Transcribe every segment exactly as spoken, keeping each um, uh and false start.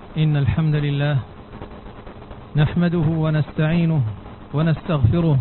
إن الحمد لله نحمده ونستعينه ونستغفره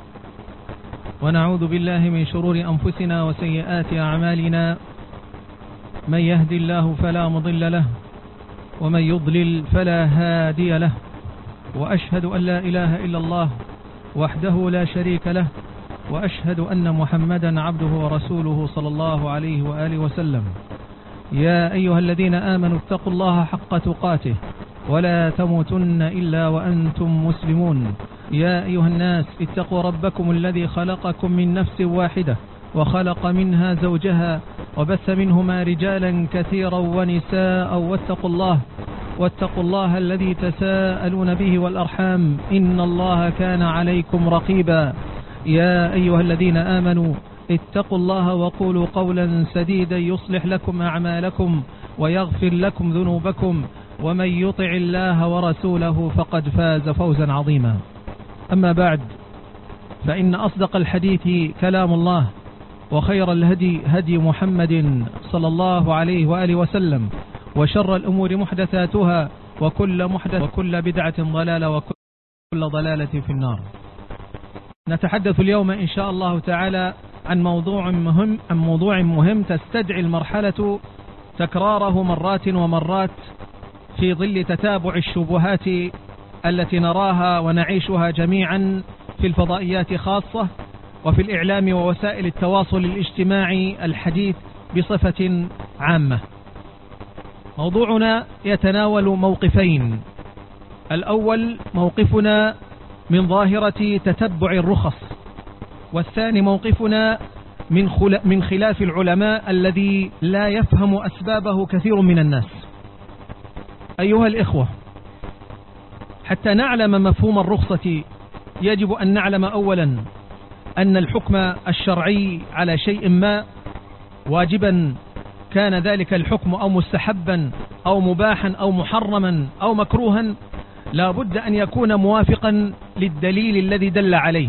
ونعوذ بالله من شرور أنفسنا وسيئات أعمالنا. من يهدي الله فلا مضل له ومن يضلل فلا هادي له، وأشهد أن لا إله إلا الله وحده لا شريك له، وأشهد أن محمدا عبده ورسوله صلى الله عليه وآله وسلم. يا أيها الذين آمنوا اتقوا الله حق تقاته ولا تموتن إلا وأنتم مسلمون. يا أيها الناس اتقوا ربكم الذي خلقكم من نفس واحدة وخلق منها زوجها وبث منهما رجالا كثيرا ونساء، واتقوا الله واتقوا الله الذي تساءلون به والأرحام إن الله كان عليكم رقيبا. يا أيها الذين آمنوا اتقوا الله وقولوا قولا سديدا يصلح لكم أعمالكم ويغفر لكم ذنوبكم، ومن يطع الله ورسوله فقد فاز فوزا عظيما. أما بعد، فإن أصدق الحديث كلام الله، وخير الهدي هدي محمد صلى الله عليه وآله وسلم، وشر الأمور محدثاتها وكل محدث وكل بدعة ضلالة وكل ضلالة في النار. نتحدث اليوم إن شاء الله تعالى عن موضوع مهم عن موضوع مهم تستدعي المرحلة تكراره مرات ومرات في ظل تتابع الشبهات التي نراها ونعيشها جميعا في الفضائيات خاصة، وفي الإعلام ووسائل التواصل الاجتماعي الحديث بصفة عامة. موضوعنا يتناول موقفين: الأول موقفنا من ظاهرة تتبع الرخص، والثاني موقفنا من من خلاف العلماء الذي لا يفهم أسبابه كثير من الناس. أيها الإخوة، حتى نعلم مفهوم الرخصة يجب أن نعلم أولا أن الحكم الشرعي على شيء ما، واجبا كان ذلك الحكم أو مستحبا أو مباحا أو محرما أو مكروها، لا بد أن يكون موافقا للدليل الذي دل عليه.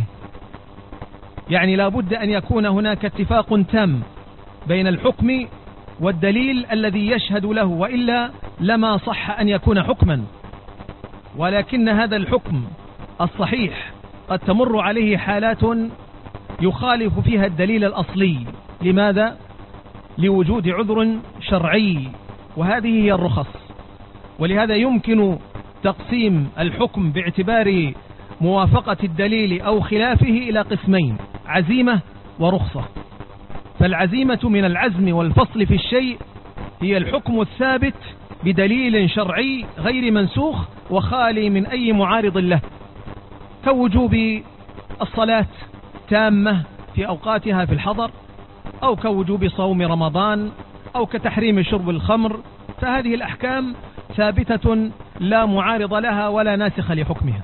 يعني لا بد أن يكون هناك اتفاق تام بين الحكم والدليل الذي يشهد له، وإلا لما صح أن يكون حكما. ولكن هذا الحكم الصحيح قد تمر عليه حالات يخالف فيها الدليل الأصلي. لماذا؟ لوجود عذر شرعي، وهذه هي الرخص. ولهذا يمكن تقسيم الحكم باعتبار موافقة الدليل أو خلافه إلى قسمين: عزيمة ورخصة. فالعزيمة من العزم والفصل في الشيء، هي الحكم الثابت بدليل شرعي غير منسوخ وخالي من أي معارض له، كوجوب الصلاة تامة في أوقاتها في الحضر، أو كوجوب صوم رمضان، أو كتحريم شرب الخمر. فهذه الأحكام ثابتة لا معارض لها ولا ناسخ لحكمها.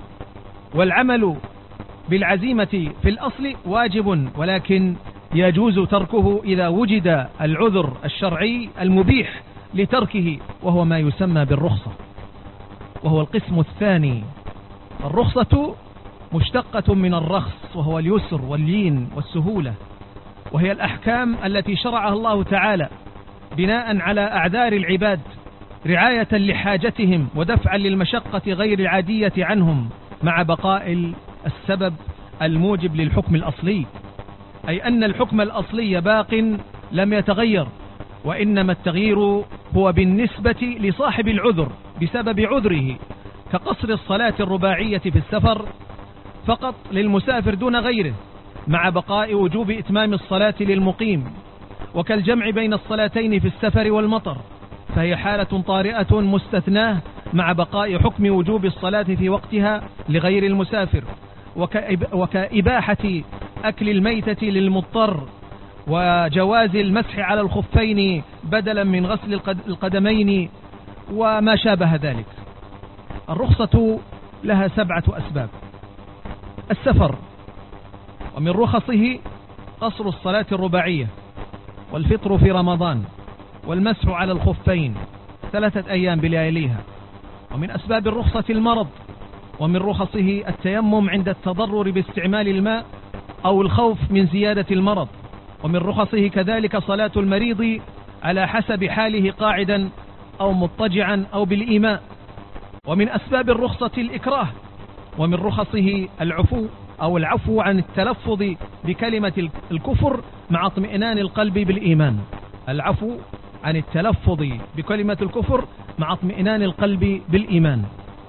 والعمل بالعزيمة في الأصل واجب، ولكن يجوز تركه إذا وجد العذر الشرعي المبيح لتركه، وهو ما يسمى بالرخصة، وهو القسم الثاني. الرخصة مشتقة من الرخص، وهو اليسر واللين والسهولة، وهي الأحكام التي شرعها الله تعالى بناء على أعذار العباد، رعاية لحاجتهم ودفعا للمشقة غير العادية عنهم، مع بقاء السبب الموجب للحكم الأصلي. أي أن الحكم الأصلي باق لم يتغير، وإنما التغيير هو بالنسبة لصاحب العذر بسبب عذره، كقصر الصلاة الرباعية في السفر فقط للمسافر دون غيره، مع بقاء وجوب إتمام الصلاة للمقيم، وكالجمع بين الصلاتين في السفر والمطر، فهي حالة طارئة مستثناة، مع بقاء حكم وجوب الصلاة في وقتها لغير المسافر، وكإباحة أكل الميتة للمضطر، وجواز المسح على الخفين بدلا من غسل القدمين، وما شابه ذلك. الرخصة لها سبعة أسباب: السفر، ومن رخصه قصر الصلاة الرباعية، والفطر في رمضان، والمسح على الخفين ثلاثة أيام بلياليها. ومن أسباب الرخصة المرض، ومن رخصه التيمم عند التضرر باستعمال الماء أو الخوف من زيادة المرض. ومن رخصه كذلك صلاة المريض على حسب حاله قاعدا أو مضطجعا أو بالإيماء. ومن أسباب الرخصة الإكراه، ومن رخصه العفو أو العفو عن التلفظ بكلمة الكفر مع اطمئنان القلب بالإيمان. العفو عن التلفظ بكلمة الكفر مع اطمئنان القلب بالإيمان.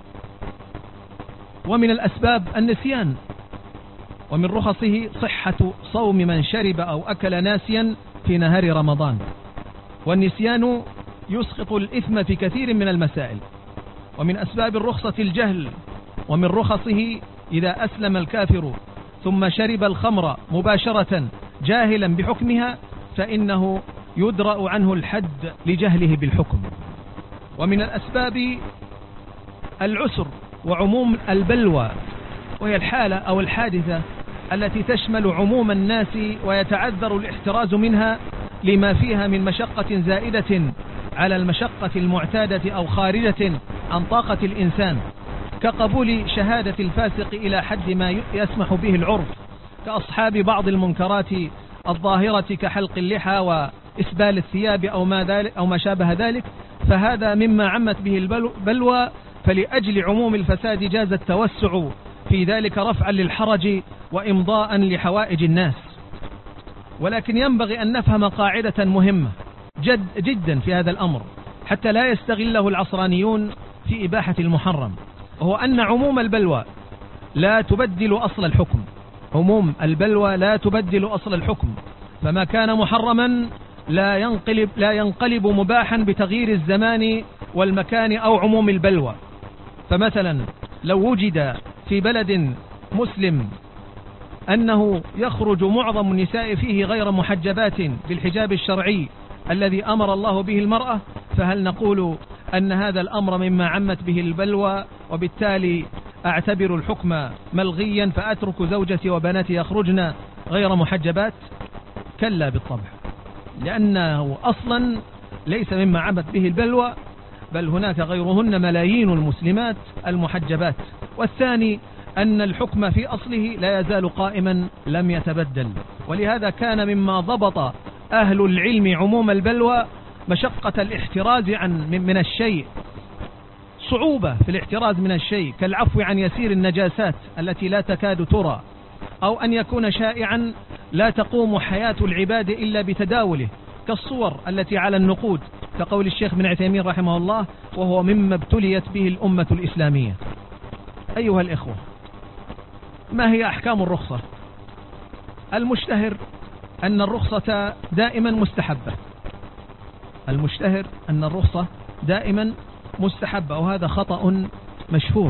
ومن الأسباب النسيان، ومن رخصه صحة صوم من شرب أو أكل ناسيا في نهار رمضان، والنسيان يسقط الإثم في كثير من المسائل. ومن أسباب الرخصة الجهل، ومن رخصه إذا أسلم الكافر ثم شرب الخمر مباشرة جاهلا بحكمها فإنه يدرأ عنه الحد لجهله بالحكم. ومن الأسباب العسر وعموم البلوى، وهي الحالة أو الحادثة التي تشمل عموم الناس ويتعذر الاحتراز منها لما فيها من مشقة زائدة على المشقة المعتادة أو خارجة عن طاقة الإنسان، كقبول شهادة الفاسق إلى حد ما يسمح به العرف، كأصحاب بعض المنكرات الظاهرة كحلق اللحى وإسبال الثياب أو ما, ذلك أو ما شابه ذلك. فهذا مما عمت به البلوى، فلأجل عموم الفساد جاز التوسع في ذلك رفعا للحرج وإمضاء لحوائج الناس. ولكن ينبغي أن نفهم قاعدة مهمة جد جدا في هذا الأمر حتى لا يستغله العصرانيون في إباحة المحرم، وهو أن عموم البلوى لا تبدل أصل الحكم. عموم البلوى لا تبدل أصل الحكم، فما كان محرما لا ينقلب, لا ينقلب مباحا بتغيير الزمان والمكان أو عموم البلوى. فمثلا لو وجد في بلد مسلم أنه يخرج معظم النساء فيه غير محجبات بالحجاب الشرعي الذي أمر الله به المرأة، فهل نقول أن هذا الأمر مما عمت به البلوى وبالتالي أعتبر الحكم ملغيا فأترك زوجتي وبناتي يخرجن غير محجبات؟ كلا بالطبع، لأنه أصلا ليس مما عمت به البلوى، بل هناك غيرهن ملايين المسلمات المحجبات. والثاني أن الحكم في أصله لا يزال قائما لم يتبدل، ولهذا كان مما ضبط أهل العلم عموم البلوى مشقة الاحتراز عن من الشيء، صعوبة في الاحتراز من الشيء كالعفو عن يسير النجاسات التي لا تكاد ترى، أو أن يكون شائعا لا تقوم حياة العباد إلا بتداوله، كالصور التي على النقود، كقول الشيخ بن عثيمين رحمه الله، وهو مما ابتليت به الأمة الإسلامية. أيها الإخوة، ما هي أحكام الرخصة؟ المشتهر أن الرخصة دائما مستحبة، المشتهر أن الرخصة دائما مستحبة، وهذا خطأ مشهور.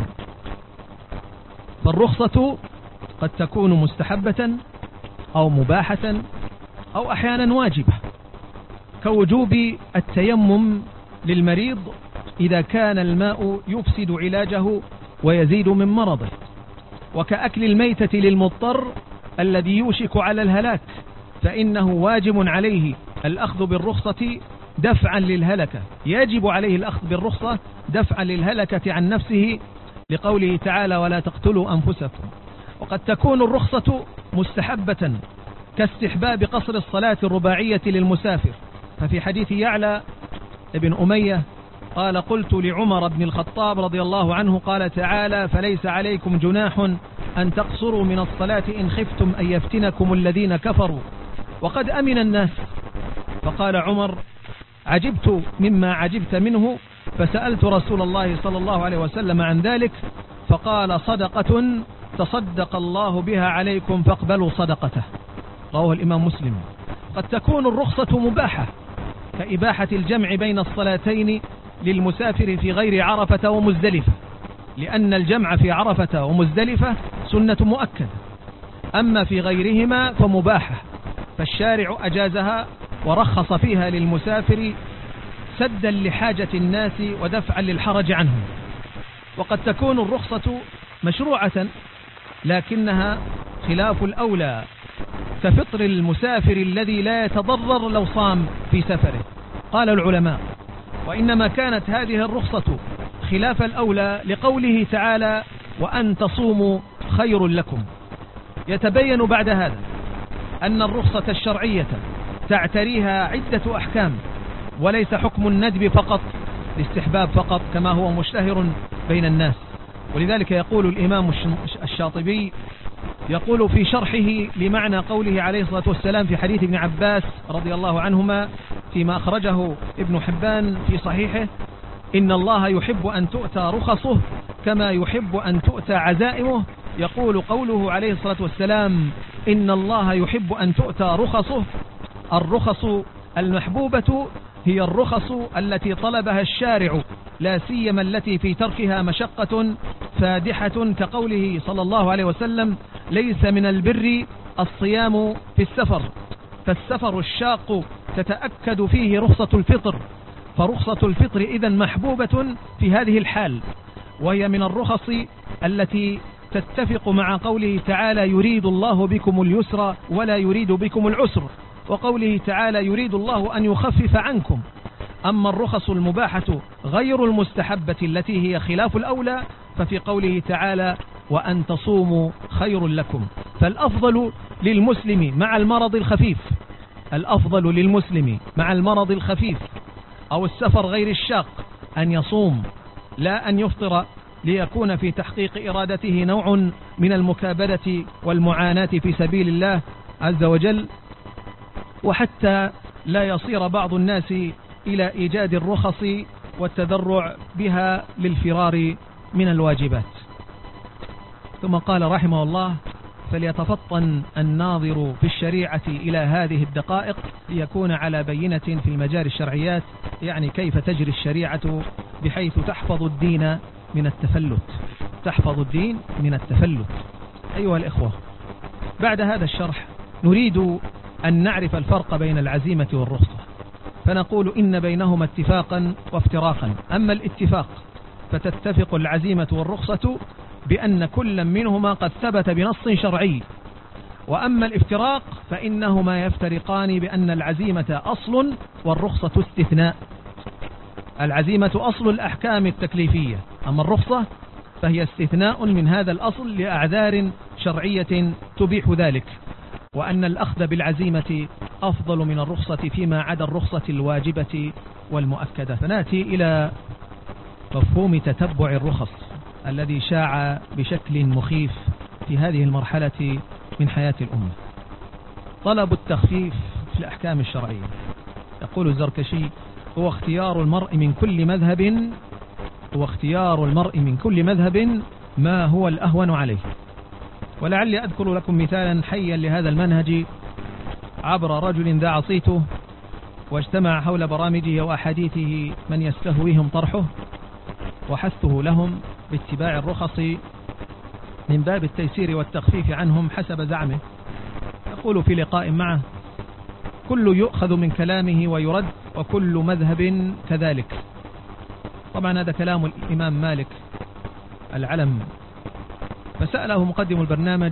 فالرخصة قد تكون مستحبة أو مباحة أو أحيانا واجبة، كوجوب التيمم للمريض إذا كان الماء يفسد علاجه ويزيد من مرضه، وكأكل الميتة للمضطر الذي يوشك على الهلاك، فإنه واجب عليه الأخذ بالرخصة دفعا للهلكة، يجب عليه الأخذ بالرخصة دفعا للهلكة عن نفسه، لقوله تعالى ولا تقتلوا أنفسكم. وقد تكون الرخصة مستحبة كاستحباب قصر الصلاة الرباعية للمسافر، ففي حديث يعلى ابن أمية قال قلت لعمر بن الخطاب رضي الله عنه قال تعالى فليس عليكم جناح أن تقصروا من الصلاة إن خفتم أن يفتنكم الذين كفروا وقد أمن الناس. فقال عمر عجبت مما عجبت منه، فسألت رسول الله صلى الله عليه وسلم عن ذلك، فقال صدقة تصدق الله بها عليكم فاقبلوا صدقته. رواه الإمام مسلم. قد تكون الرخصة مباحة كإباحة الجمع بين الصلاتين للمسافر في غير عرفة ومزدلفة، لأن الجمع في عرفة ومزدلفة سنة مؤكدة، أما في غيرهما فمباحة، فالشارع أجازها ورخص فيها للمسافر سدا لحاجة الناس ودفعا للحرج عنهم. وقد تكون الرخصة مشروعة لكنها خلاف الأولى، كفطر المسافر الذي لا يتضرر لو صام في سفره. قال العلماء وإنما كانت هذه الرخصة خلاف الأولى لقوله تعالى وأن تصوموا خير لكم. يتبين بعد هذا أن الرخصة الشرعية تعتريها عدة أحكام، وليس حكم الندب فقط الاستحباب فقط كما هو مشتهر بين الناس. ولذلك يقول الإمام الشاطبي يقول في شرحه لمعنى قوله عليه الصلاة والسلام في حديث ابن عباس رضي الله عنهما فيما أخرجه ابن حبان في صحيحه: إن الله يحب أن تؤتى رخصه كما يحب أن تؤتى عزائمه. يقول قوله عليه الصلاة والسلام: إن الله يحب أن تؤتى رخصه، الرخص المحبوبة هي الرخص التي طلبها الشارع، لا سيما التي في تركها مشقة فادحة، كقوله صلى الله عليه وسلم: ليس من البر الصيام في السفر، فالسفر الشاق تتأكد فيه رخصة الفطر، فرخصة الفطر إذن محبوبة في هذه الحال، وهي من الرخص التي تتفق مع قوله تعالى: يريد الله بكم اليسر ولا يريد بكم العسر، وقوله تعالى: يريد الله أن يخفف عنكم. أما الرخص المباحة غير المستحبة التي هي خلاف الأولى ففي قوله تعالى: وأن تصوموا خير لكم. فالأفضل للمسلم مع المرض الخفيف الأفضل للمسلم مع المرض الخفيف أو السفر غير الشاق أن يصوم لا أن يفطر، ليكون في تحقيق إرادته نوع من المكابدة والمعاناة في سبيل الله عز وجل، وحتى لا يصير بعض الناس إلى إيجاد الرخص والتذرع بها للفرار من الواجبات. ثم قال رحمه الله: فليتفطن الناظر في الشريعة إلى هذه الدقائق ليكون على بينة في المجاري الشرعيات، يعني كيف تجري الشريعة بحيث تحفظ الدين من التفلت تحفظ الدين من التفلت. أيها الإخوة، بعد هذا الشرح نريد أن نعرف الفرق بين العزيمة والرخصة، فنقول إن بينهما اتفاقا وافتراقا. أما الاتفاق فتتفق العزيمة والرخصة بأن كل منهما قد ثبت بنص شرعي، وأما الافتراق فإنهما يفترقان بأن العزيمة أصل والرخصة استثناء. العزيمة أصل الأحكام التكليفية، أما الرخصة فهي استثناء من هذا الأصل لأعذار شرعية تبيح ذلك، وأن الأخذ بالعزيمة أفضل من الرخصة فيما عدا الرخصة الواجبة والمؤكدة. فنأتي إلى مفهوم تتبع الرخص الذي شاع بشكل مخيف في هذه المرحلة من حياة الأمة. طلب التخفيف في الأحكام الشرعية. يقول الزركشي: هو اختيار المرء من كل مذهب هو اختيار المرء من كل مذهب ما هو الأهون عليه. ولعلي أذكر لكم مثالا حيا لهذا المنهج عبر رجل ذا عصيته واجتمع حول برامجه وأحاديثه من يستهويهم طرحه وحثه لهم باتباع الرخص من باب التيسير والتخفيف عنهم حسب زعمه. يقول في لقاء معه: كل يؤخذ من كلامه ويرد، وكل مذهب كذلك. طبعا هذا كلام الإمام مالك العلم. فسأله مقدم البرنامج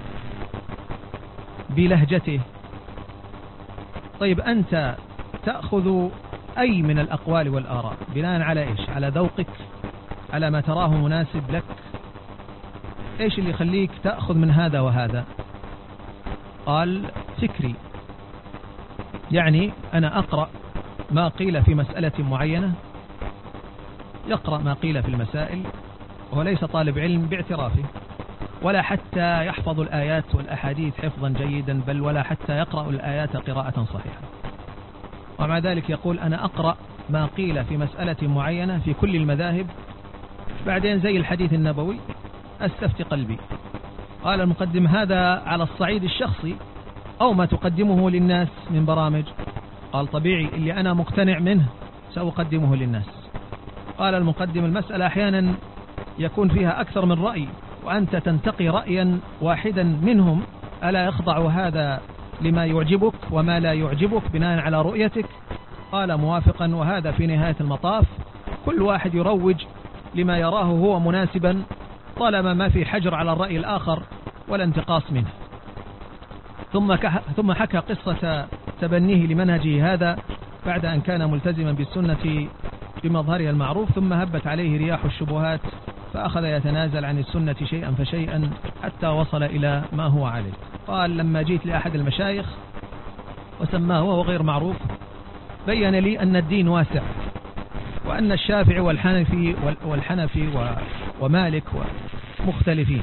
بلهجته: طيب أنت تأخذ أي من الأقوال والآراء بناء على إيش؟ على ذوقك؟ على ما تراه مناسب لك؟ إيش اللي يخليك تأخذ من هذا وهذا؟ قال: فكري، يعني أنا أقرأ ما قيل في مسألة معينة، يقرأ ما قيل في المسائل، وهو ليس طالب علم باعترافه، ولا حتى يحفظ الآيات والأحاديث حفظا جيدا، بل ولا حتى يقرأ الآيات قراءة صحيحة. ومع ذلك يقول: أنا أقرأ ما قيل في مسألة معينة في كل المذاهب، بعدين زي الحديث النبوي أستفتي قلبي. قال المقدم: هذا على الصعيد الشخصي أو ما تقدمه للناس من برامج؟ قال: طبيعي، اللي أنا مقتنع منه سأقدمه للناس. قال المقدم: المسألة أحيانا يكون فيها أكثر من رأي، وأنت تنتقي رأيا واحدا منهم، ألا يخضع هذا لما يعجبك وما لا يعجبك بناء على رؤيتك؟ قال: موافقا، وهذا في نهاية المطاف كل واحد يروج لما يراه هو مناسبا، طالما ما في حجر على الرأي الآخر ولا انتقاص منه. ثم ثم حكى قصة تبنيه لمنهجه هذا بعد أن كان ملتزما بالسنة بمظهرها المعروف، ثم هبت عليه رياح الشبهات فأخذ يتنازل عن السنة شيئا فشيئا حتى وصل إلى ما هو عليه. قال: لما جيت لأحد المشايخ وسماه وهو غير معروف، بين لي أن الدين واسع، وأن الشافعي والحنفي والحنفي ومالك مختلفين.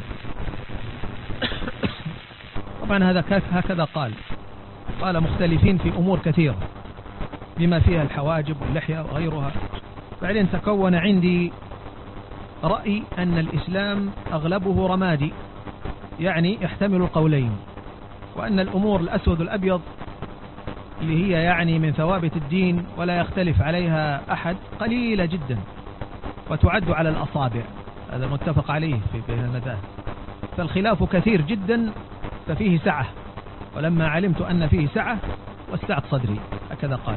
طبعا هذا هكذا قال قال مختلفين في أمور كثيرة بما فيها الحواجب واللحية وغيرها. بعدين تكون عندي رأي أن الإسلام أغلبه رمادي، يعني يحتمل القولين، وأن الأمور الأسود الأبيض اللي هي يعني من ثوابت الدين ولا يختلف عليها أحد قليلة جدا وتعد على الأصابع، هذا متفق عليه في بين المذاهب. فالخلاف كثير جدا ففيه سعة، ولما علمت أن فيه سعة وسعت صدري، هكذا قال.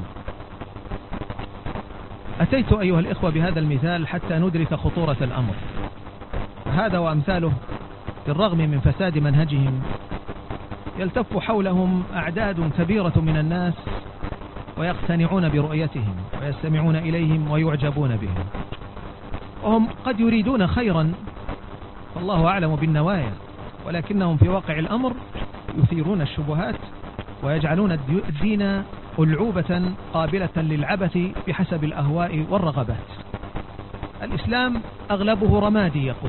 أتيت أيها الإخوة بهذا المثال حتى ندرك خطورة الأمر. هذا وأمثاله بالرغم من فساد منهجهم يلتف حولهم أعداد كبيرة من الناس ويقتنعون برؤيتهم ويستمعون إليهم ويعجبون بهم، وهم قد يريدون خيرا فالله أعلم بالنوايا، ولكنهم في واقع الأمر يثيرون الشبهات ويجعلون الدين ألعوبة قابلة للعبث بحسب الأهواء والرغبات. الإسلام أغلبه رمادي، يقول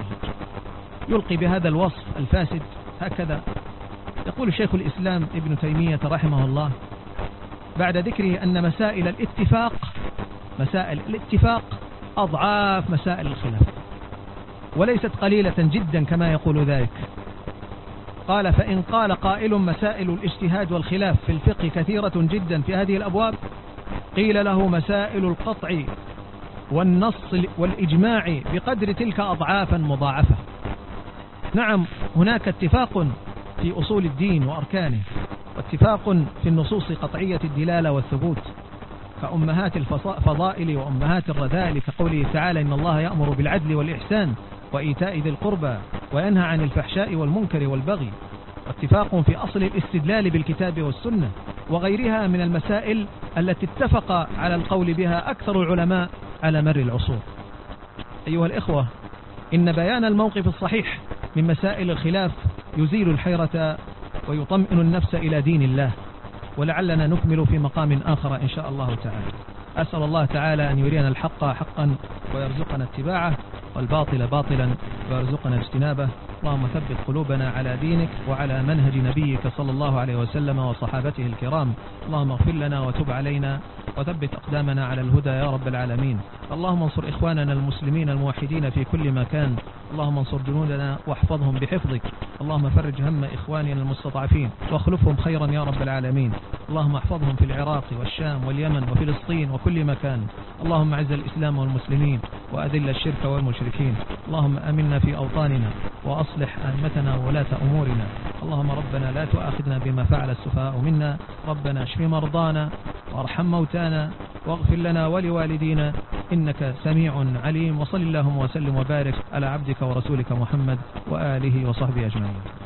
يلقي بهذا الوصف الفاسد هكذا. يقول شيخ الإسلام ابن تيمية رحمه الله بعد ذكره أن مسائل الاتفاق مسائل الاتفاق أضعاف مسائل الخلاف وليست قليلة جدا كما يقول ذلك. قال: فإن قال قائل مسائل الاجتهاد والخلاف في الفقه كثيرة جدا في هذه الأبواب، قيل له مسائل القطع والنص والإجماع بقدر تلك أضعافا مضاعفة. نعم، هناك اتفاق في أصول الدين وأركانه، واتفاق في النصوص قطعية الدلالة والثبوت كأمهات الفضائل وأمهات الرذائل، كقوله تعالى: إن الله يأمر بالعدل والإحسان وإيتاء ذي القربى وينهى عن الفحشاء والمنكر والبغي، واتفاق في أصل الاستدلال بالكتاب والسنة وغيرها من المسائل التي اتفق على القول بها أكثر العلماء على مر العصور. أيها الإخوة، إن بيان الموقف الصحيح من مسائل الخلاف يزيل الحيرة ويطمئن النفس إلى دين الله، ولعلنا نكمل في مقام آخر إن شاء الله تعالى. أسأل الله تعالى أن يرينا الحق حقا ويرزقنا اتباعه، والباطل باطلا ويرزقنا اجتنابه. اللهم ثبت قلوبنا على دينك وعلى منهج نبيك صلى الله عليه وسلم وصحابته الكرام. اللهم اغفر لنا وتب علينا وثبت أقدامنا على الهدى يا رب العالمين. اللهم انصر إخواننا المسلمين الموحدين في كل مكان. اللهم انصر جنودنا واحفظهم بحفظك. اللهم فرج هم إخواننا المستضعفين واخلفهم خيرا يا رب العالمين. اللهم احفظهم في العراق والشام واليمن وفلسطين وكل مكان. اللهم اعز الإسلام والمسلمين وأذل الشرك والمشركين. اللهم آمنا في أوطاننا وأصلح أئمتنا وولاة أمورنا. اللهم ربنا لا تؤاخذنا بما فعل السفهاء منا. ربنا اشف مرضانا وارحم موتانا واغفر لنا ولوالدينا إنك سميع عليم. وصل اللهم وسلم وبارك على عبدك ورسولك محمد وآله وصحبه أجمعين.